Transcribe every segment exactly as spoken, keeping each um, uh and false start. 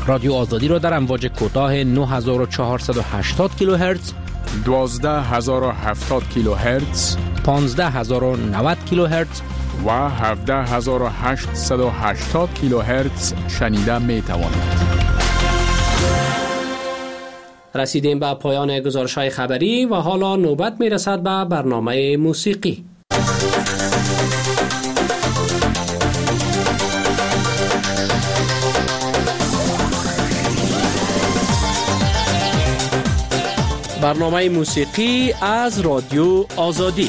رادیو آزادی را در امواج کوتاه نه هزار و چهارصد و هشتاد کیلوهرتز، دوازده هزار و هفتاد کیلوهرتز، پانزده هزار و نود کیلوهرتز و هفده هزار و هشتصد و هشتاد کیلوهرتز شنیده می توانید. رسیدیم به پایان گزارش‌های خبری و حالا نوبت می‌رسد به برنامه موسیقی. برنامه موسیقی از رادیو آزادی.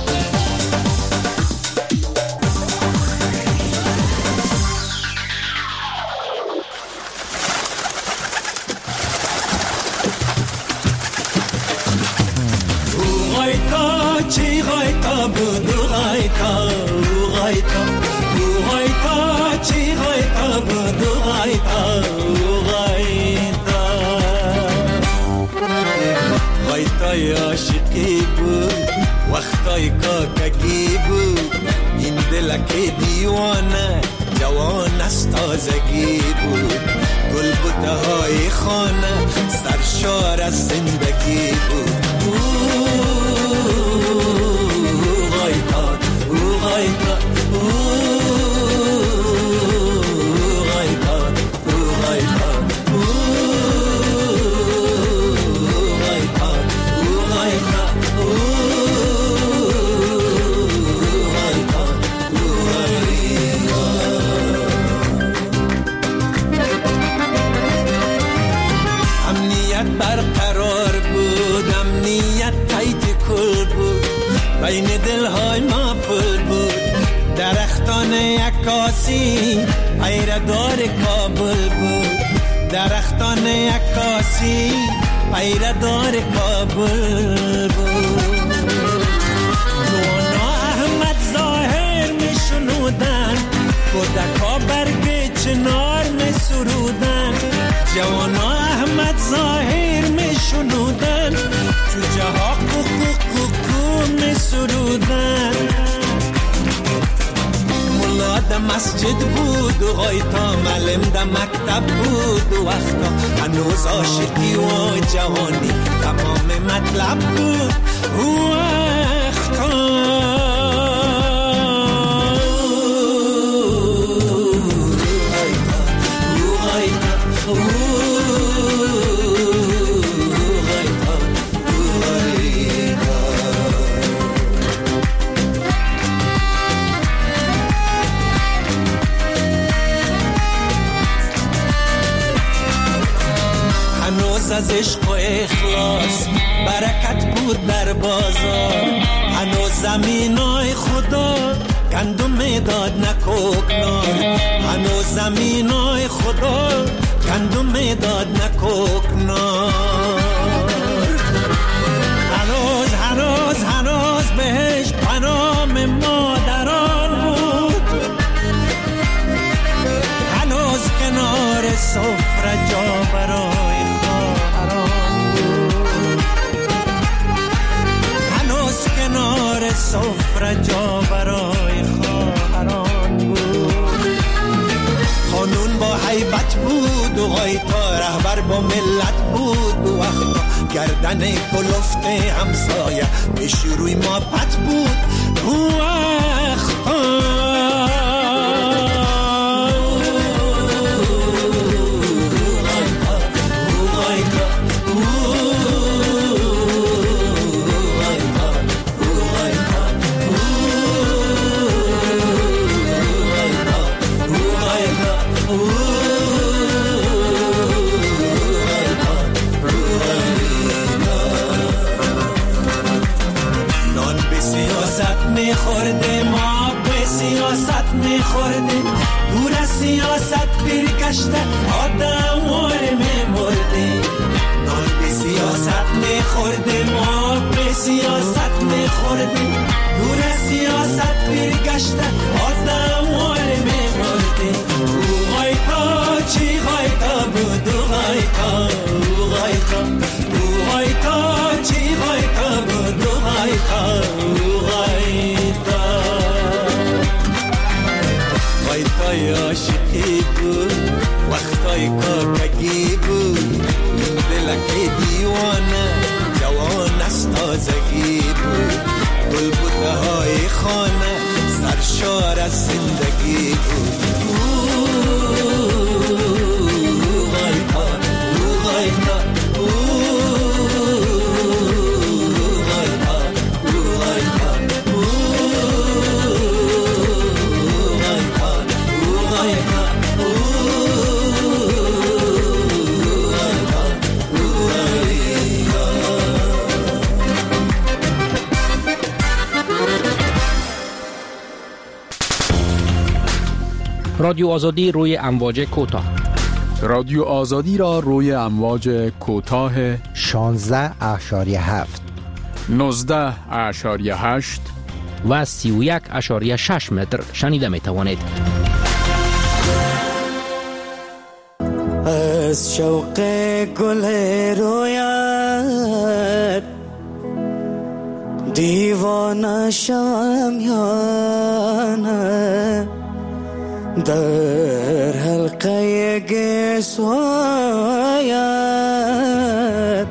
چی غایتا بودو غایتا غایتا غایتا چی غایتا بودو غایتا غایتا غایتای عاشقی بود وقتای کاکگی بود این دلک دیوانه جوان از تازگی بود گل بوته های خانه سرشار از زندگی بود برقرار بود امنیت تایت کل بود بین دلهای ما پل بود درختان عکاسی پیردار کابل بود درختان عکاسی پیردار کابل بود نوانا احمد ظاهر می شنودن کودکا برگ چنار می سرودن جوانا احمد ظاهر می شنودن جوجه ها کوکو کوکو می سرودن ملا ده مسجد بود و غایتا معلم ده مکتب بود و وقتا هنوز عاشقی و جوانی تمام مطلب بود و وقتا از عشق و اخلاص برکت بود در بازار هنوز زمینای خدا گندم داد نکوکنار هنوز زمینای خدا گندم داد نکوکنار هنوز هنوز هنوز بهش پنام مادران بود هنوز کنار سفره جا برای کنار سفره جا برای خواهران بود قانون با حیبت بود و غایتا رهبر با ملت بود و وقتا گردن کلفته همسایه پیش روی ما پت بود و وقتا میخورده ما به سیاست میخورده دور از سیاست برگشته آدم واره میمرده نان به سیاست میخورده ما به سیاست میخورده دور از سیاست برگشته آدم واره میمرده او غایتا چی غایتا بود او غایتا او غایتا او غایتا چی غایتا بود او غایتا او غایتا غایتای عاشقی زندگی بود وقتای کاکگی بود دلک دیوانه جوان از تازگی بود گلبوته های خانه سرشار از زندگی بود رادیو آزادی روی امواج کوتاه. رادیو آزادی را روی امواج کوتاه شانزده اشاریه هفت نوزده اشاریه هشت و سی و یک اشاریه شش متر شنیده می توانید. از شوق گل رویت دیوانه شوم یا نه در حلقه گسوایت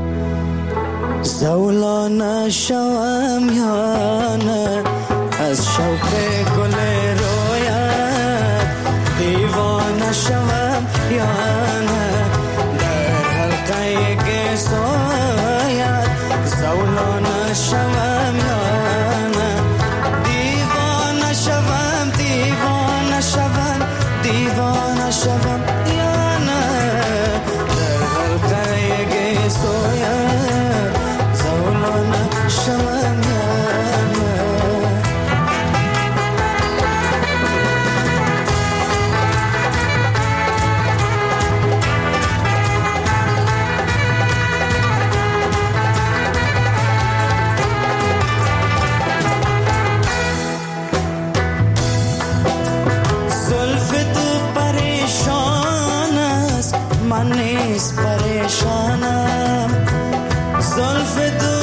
زولانه شوم یا نه از شوق گل رویت دیوانه شوم یا نه در حلقه گسوایت زولانه شوم یا نه دیوانه شوم دیوانه شوم دیوانه شوم یا نه در حلقه گسویت زولانه شوم یا نه من نیست پریشانم زلف تو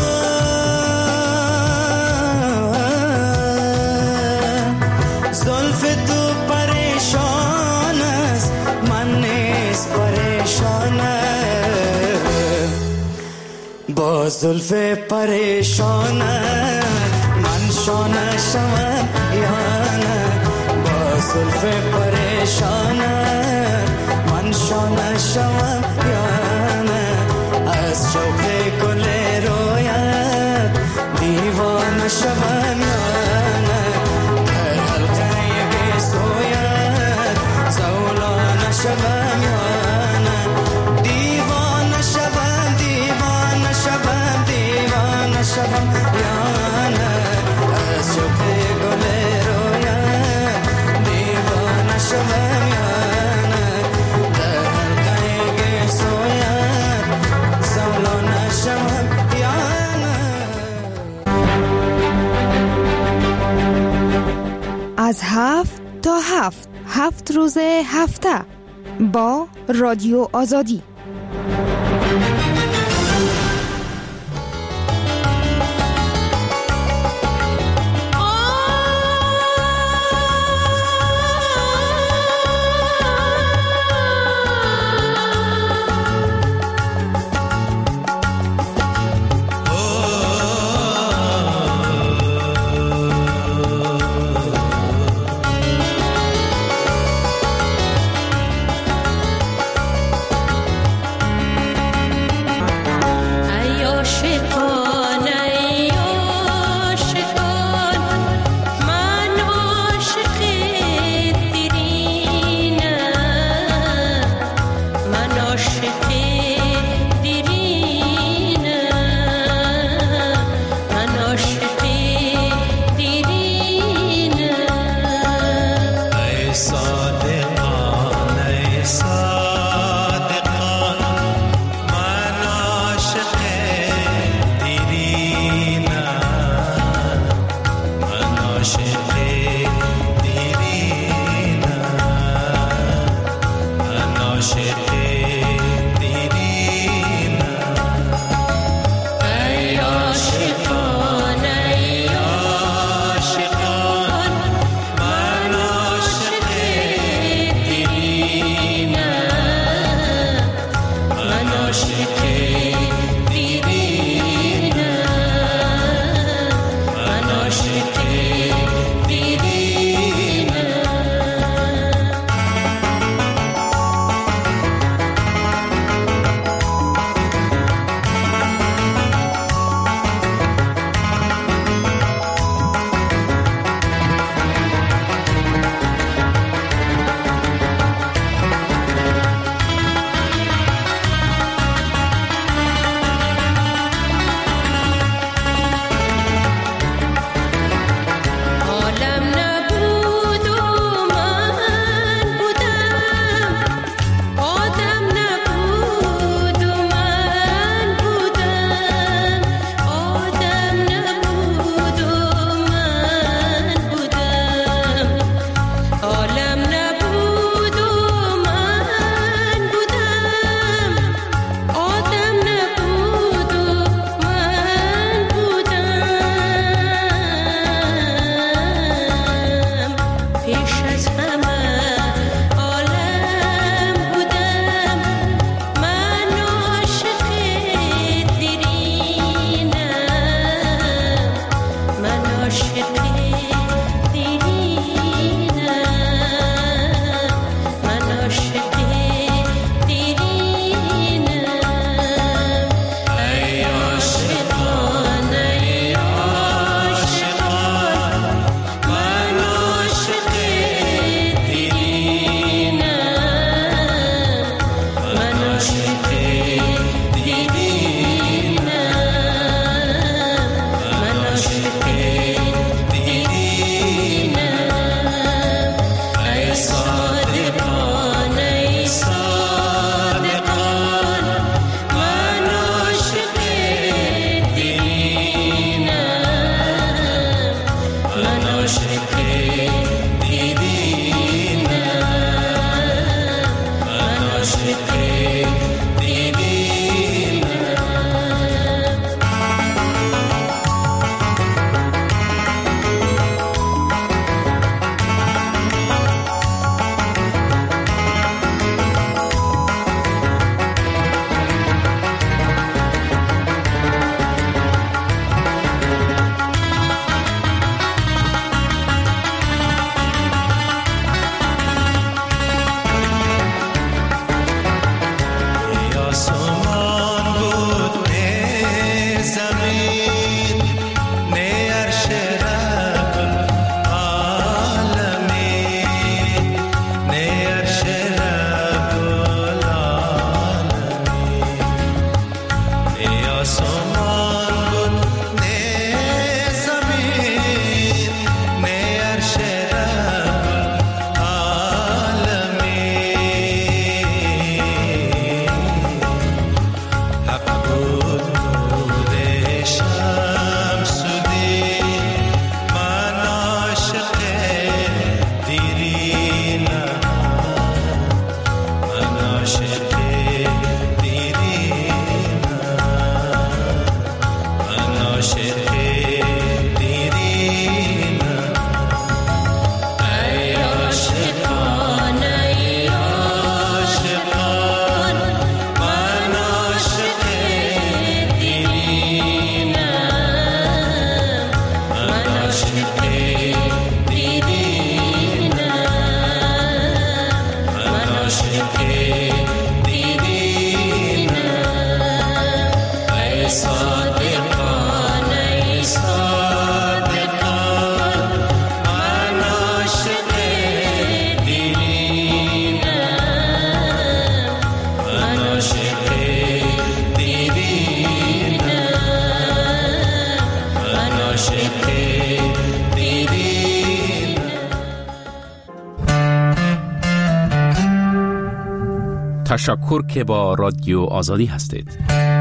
زلف تو پریشان است من نیست پریشانم با زلف پریشانم من شانه شوم یا نه با زلف پریشانم من شانه شوم یا نه از شوق گل رویت دیوانه شوم یا نه در حلقه گسویت زولانه شوم یا نه دیوانه شوم دیوانه شوم دیوانه شوم یا نه از شوق گل رویت دیوانه شوم یا نه از هفت تا هفت هفت روز هفته با رادیو آزادی. تشکر که با رادیو آزادی هستید.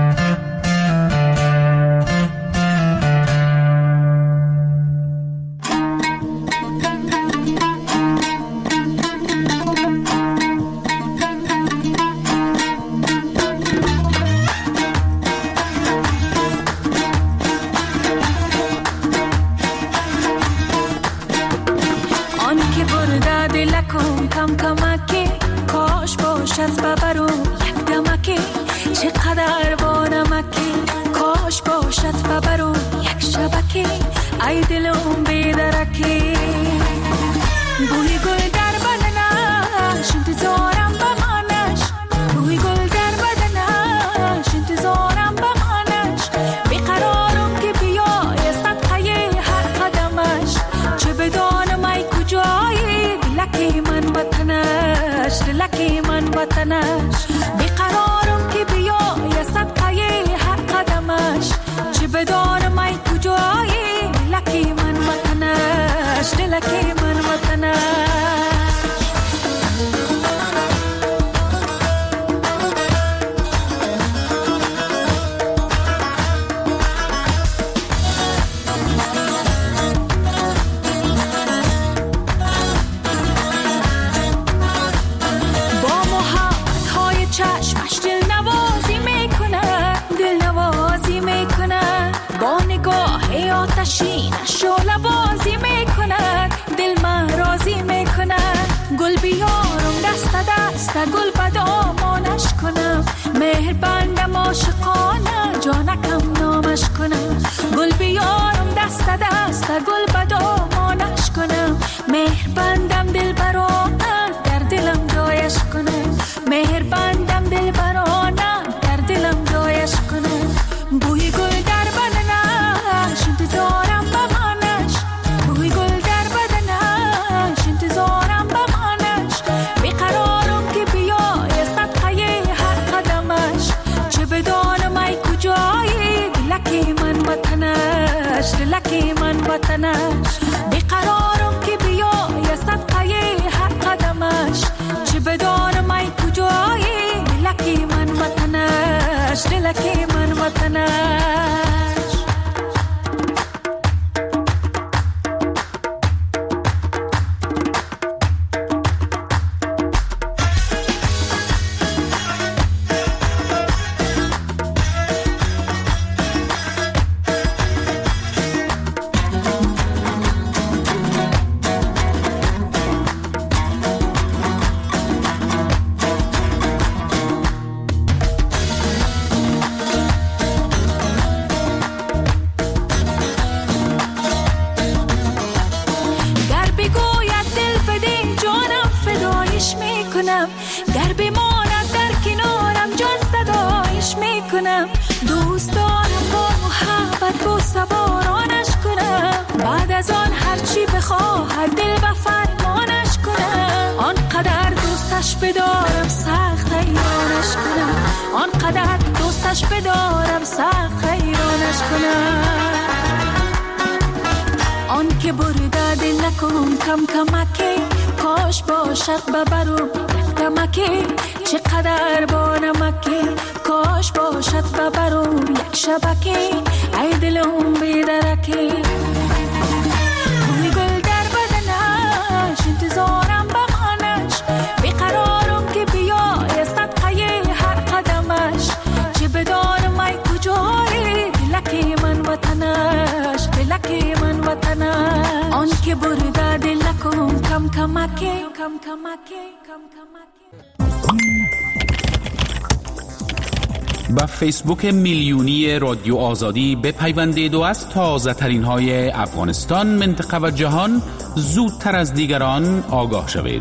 با فیسبوک میلیونی رادیو آزادی بپیوندید و از تازه ترین های افغانستان، منطقه و جهان زودتر از دیگران آگاه شوید.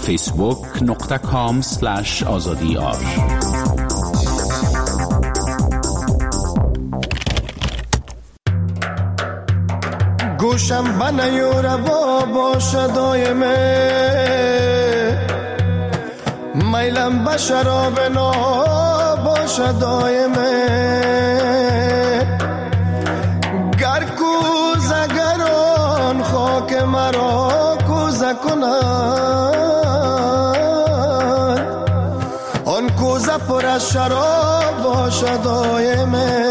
فیسبوک نقطه کام سلش آزادی آر. گوشم بنیور با باشه دایمه، میلم به شراب نا باشه دایمه، گر کوزه گران خاک مرا کوزه کنند، آن کوزه پر از شراب باشه دایمه.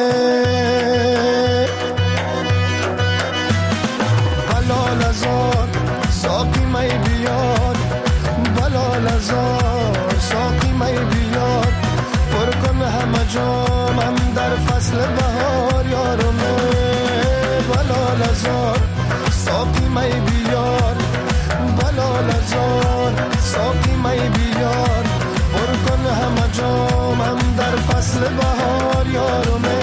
ساقی می بیار بلال ازار، ساقی می بیار پر کن همه جامم در فصل بهار یارمه. بلال ازار ساقی می بیار بلال ازار، ساقی می بیار پر کن همه جامم در فصل بهار یارمه.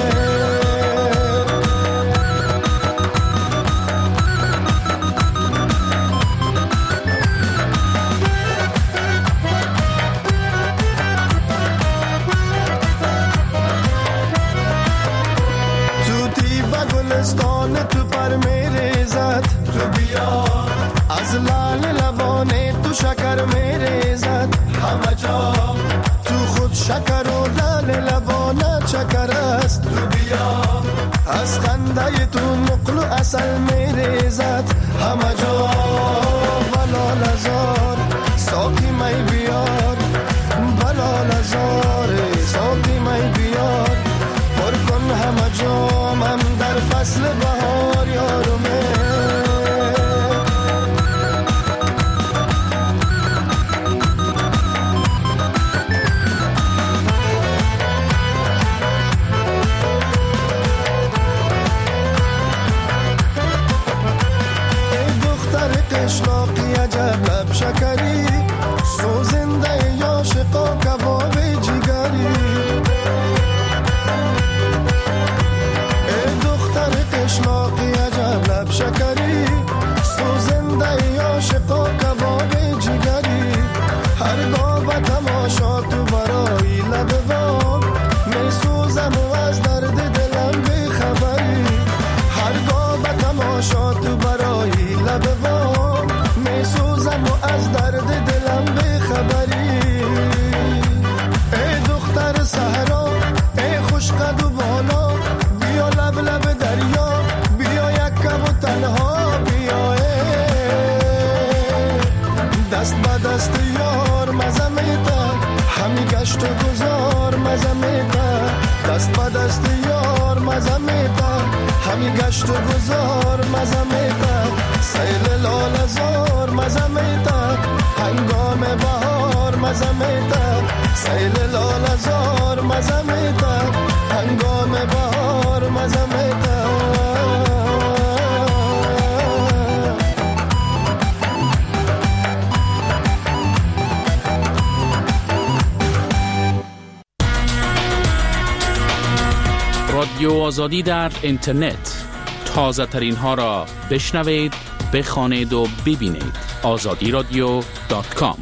گلستان تو پر میریزد، تو بیا از لال لبانه تو شکر میریزد، همه جا تو خود شکر و لال لبانه چکر است، تو بیا از خنده تو نقل و اصل میریزد، همه جا. بلال ازار ساقی می بیار بلال ازار، ساقی می بیار پر کن همه جامم در فصل بهار یارمه. ای دختر قشلاقی عجب لب شکری، سوزنده عاشقا کباب جگری. قشلاقی عجب لب شکری، سوزنده عاشقا کباب جگری. هرگاه به تماشا تو برای لب بام، می سوزم و از درد دلم بی خبری. هرگاه به تماشا تو برای لب بام، می سوزم و از درد دلم بی خبری. ای دختر صحرا ای خوش قد و بالا، بیا لب لب دریا بیا یک کم و تنها بیا. دست به دست یار مزه میده، همی گشت و گذار مزه میده. دست به دست یار مزه میده، همی گشت و گذار مزه میده. سیل لال زار مزه میده، هنگام بهار مزه میده. سیل لال زار مزه میده، هنگام بهار مزه میده. رادیو آزادی در اینترنت، تازه ترین ها را بشنوید، بخوانید و ببینید. آزادی رادیو دات کام.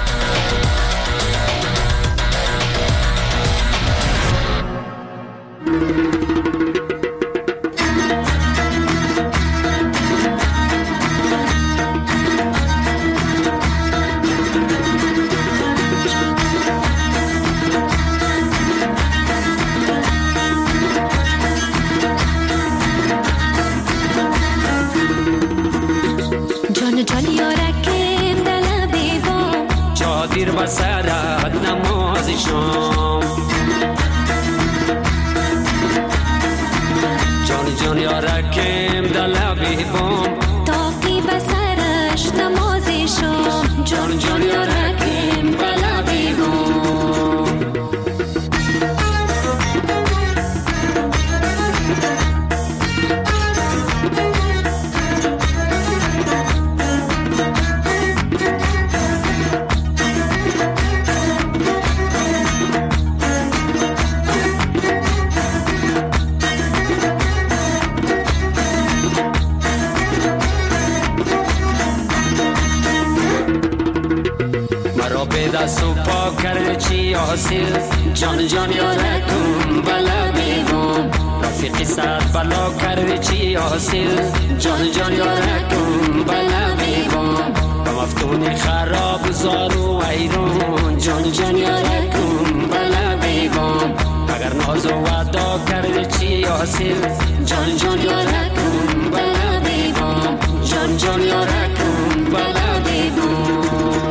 دیر و سرد نماز شام، جان جان یارکم دلبی بام، تاقی بسرش نماز شام، جان جان یارکم دلبی بام. چی حاصل جان جان یارکم بلا بیگم رفیقی صد بلا کردی چی حاصل جان جان یارکم بلا بیگم با مفتون خراب زار و ویرون جان جان یارکم بلا بیگم اگر ناز و وعدا کردی چی حاصل جان جان یارکم بلا بیگم جان جان یارکم بلا بیگم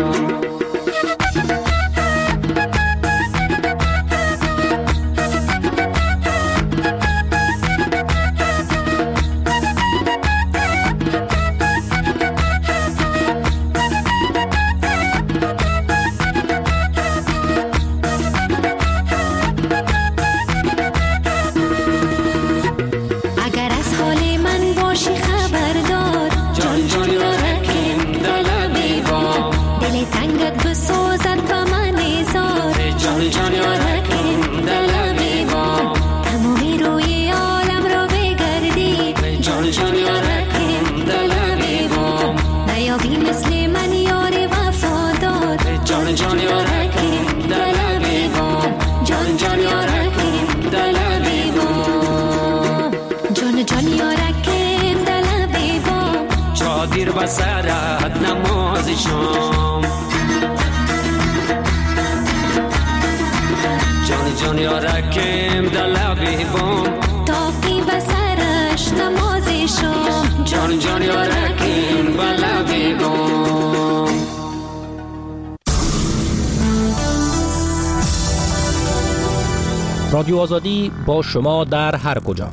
دیر بسرت نماز شام جان جان یارکم دلبی بام تاقی بسرش نماز شام جان جان یارکم بلبی بام رادیو آزادی با شما در هر کجا.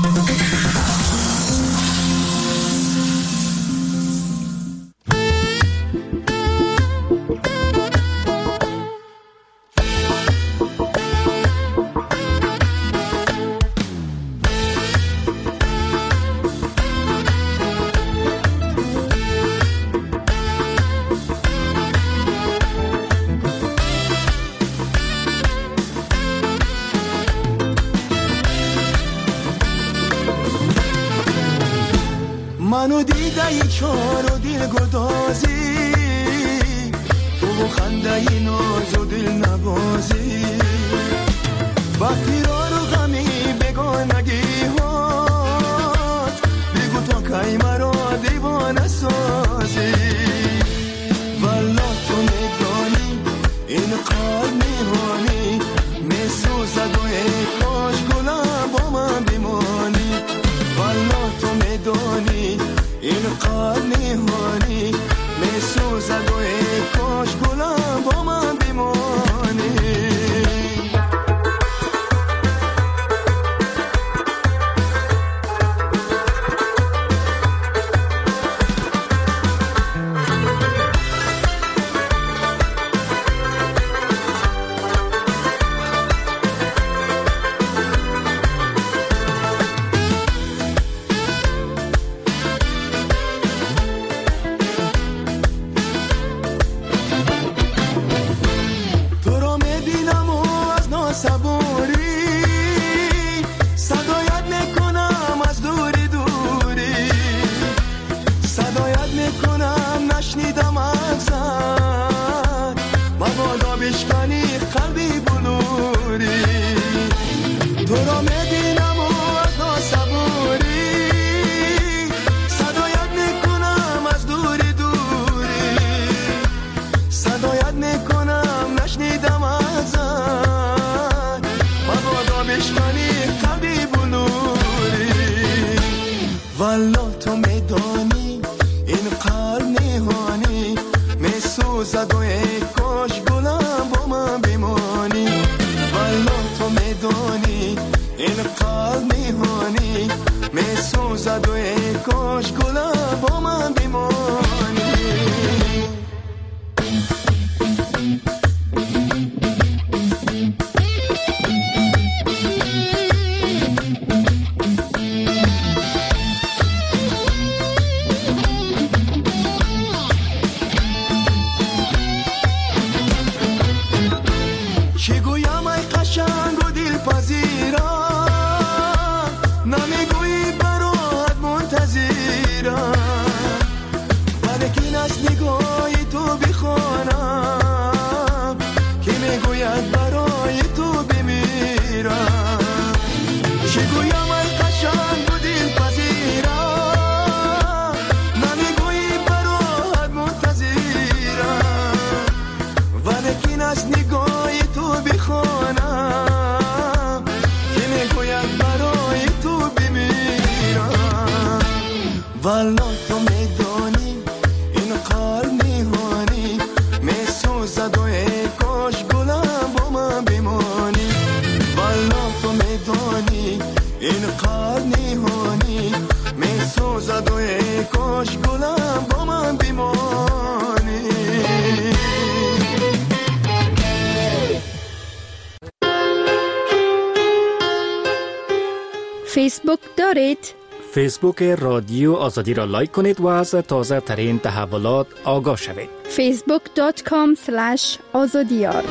منو دیده ای چار و دل گدازی تو خنده ای ناز و دل نبازی با فرار و غمی بگانگی هات بگو تا کی مرا دیوانه سازی والا تو میدانی این قلب میهانی میسوزد و ای کاش گلم با من بمانی والا تو میدانی این قلب میهانی میسوزد و ای کاش گلم با من بمانی بمیرم چی گویم ای قشنگ و دلپذیرم نمیگویی برات منتظرم ولیکن از نگاه تو بخونم که میگوید برای تو بمیرم والا تو میدانی این قلب میهانی میسوزد و ای کاش گلم با من بمانی والا تو میدانی این قلب میهانی میسوزد و ای کاش گلم با من بمانی فیسبوک دارید؟ فیسبوک رادیو آزادی را لایک کنید و از تازه ترین تحولات آگاه شوید. فیسبوک دات کام سلش آزادیار.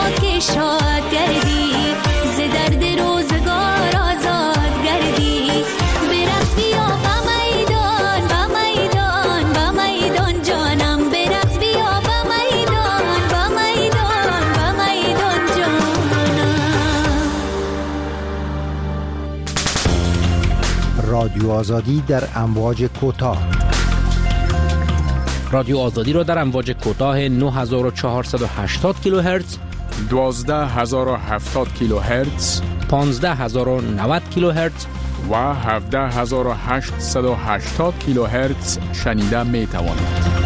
شاد گردی ز درد روزگار آزاد گردی رادیو آزادی در امواج کوتاه. رادیو آزادی را در امواج کوتاه نه هزار و چهارصد و هشتاد کیلوهرتز، دوازده هزار و هفتاد کیلوهرتز، پانزده هزار و نود کیلوهرتز و هفده هزار و هشتصد و هشتاد کیلوهرتز شنیده می توانید.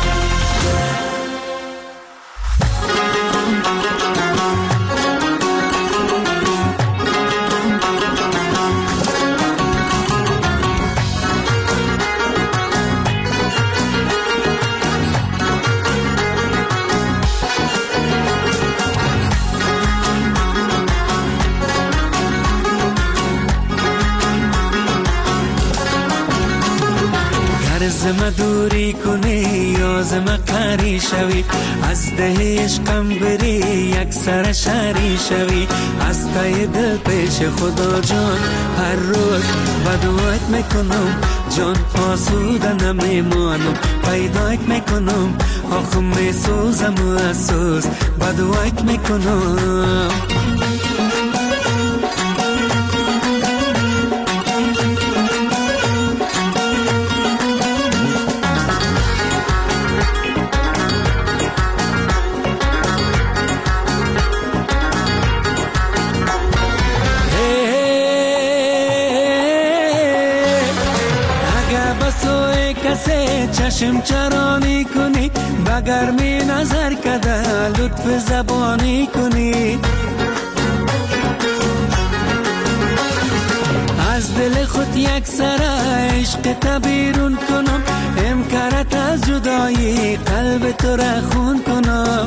زم دوری کنی یا زم قری شوی، از ده عشقم بری یک سر شری شوی، از تای دل پیش خدا جان هر روز بدوایت میکنم، جان آسوده نمیمانم، پیدایت میکنم آخ میسوزم و اسوز بدوایت میکنم. چشم چرانی کنی بگر می نظر کده لطف زبانی کنی، از دل خود یک سر عشق تبیرون کنم، امکارت از جدایی قلب تو را خون کنم.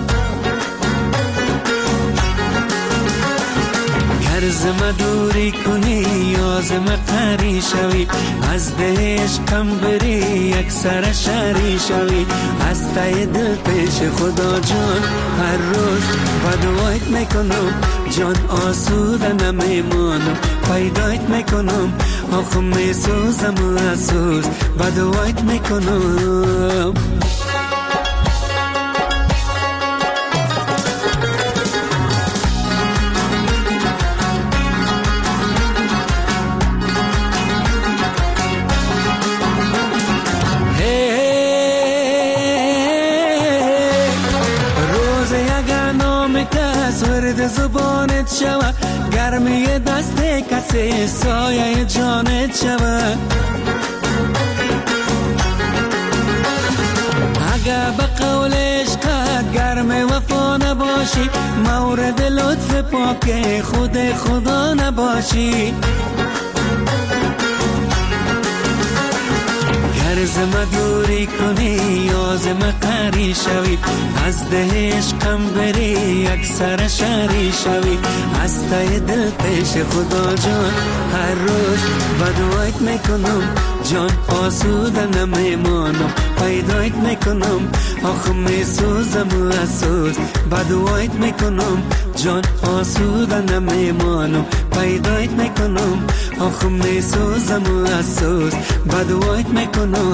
زم دوری کنی یا زم قری شوی، از ده عشقم بری یک سر شری شوی، از تای دل پیش خدا جان هر روز بدوایت میکنم، جان آسوده نمیمانم، پیدایت میکنم آخ میسوزم و اسوز بدوایت میکنم. ورد زبانت شوه، گرمی دست کسی سایه جانت شوه، اگه به قول عشقت گرم وفا نباشی، مورد لطف پاک خود خدا نباشی. زم دوری کنی یا زم قری شوی، از ده عشقم بری یک سر شری شوی، از تای دل پیش خدا جان هر روز بدوایت میکنم، جان آسوده نمیمانم، پیدایت میکنم آخ میسوزم و اسوز بدوایت میکنم، جان آسوده نمیمانم، پیدایت میکنم آخ میسوزم و اسوز بدوایت میکنم.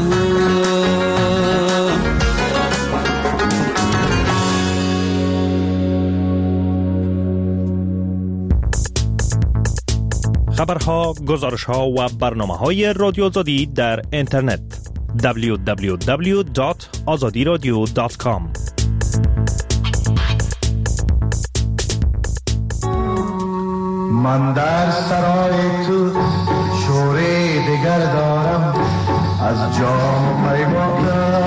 خبرها، گزارشها و برنامه‌های رادیو آزادی در اینترنت دبلیو دبلیو دبلیو دات آزادی رادیو دات کام. من در سرای تو شوری دگر دارم، از جام پیمان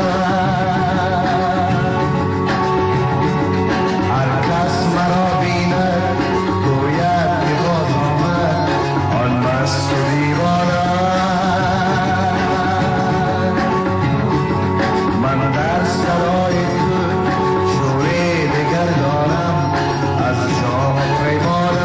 هر کس مرا بیند گوید که باز آمد آن مست و دیوانه. من در سرای تو شوری دگر دارم، از جام پیمان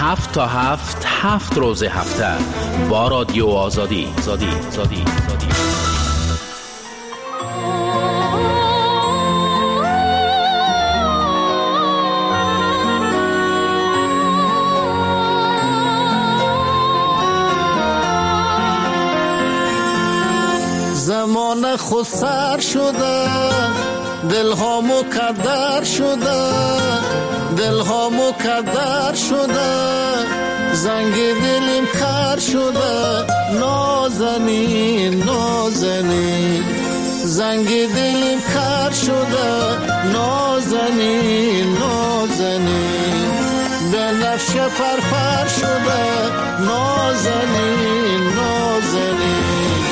هفت تا هفت هفت روز هفته با رادیو آزادی زادی زادی زادی. زمان خود سر شده، دل ها مکدر شده، دل ها مکدر شده، زنگ دلیم خر شده، نازنین نازنین، زنگ دلیم خر شده، نازنین نازنین، به نفش پرپر شده، نازنین نازنین.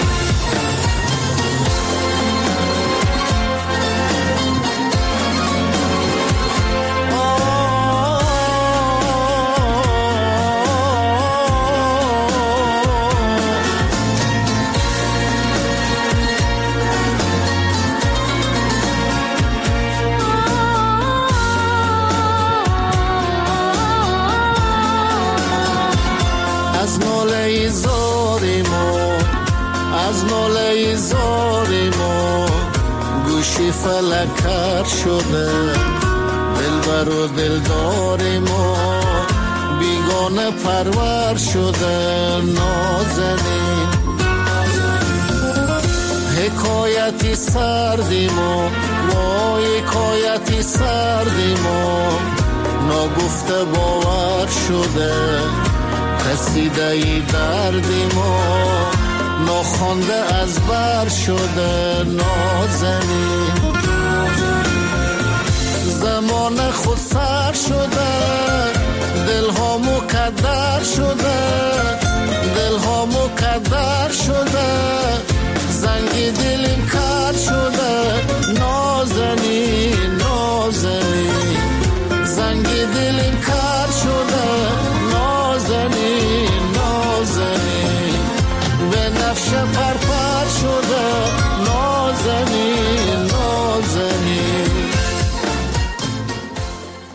از ناله زاری ما، از ناله زاری ما، گوشی فلکر شده، دلبر و دلدار ما، بیگانه پرور شده، نازنین. حکایتی سردی ما، وای حکایتی سردی ما، نگفته باور شده، قصیده ای دردی ما، ناخوانده از بر شده، نازنین. زمان خود سر شده، دل ها مکدر شده، دل ها مکدر شده، زنگ دلیم کر شده، نازنین نازنین، زنگ دلیم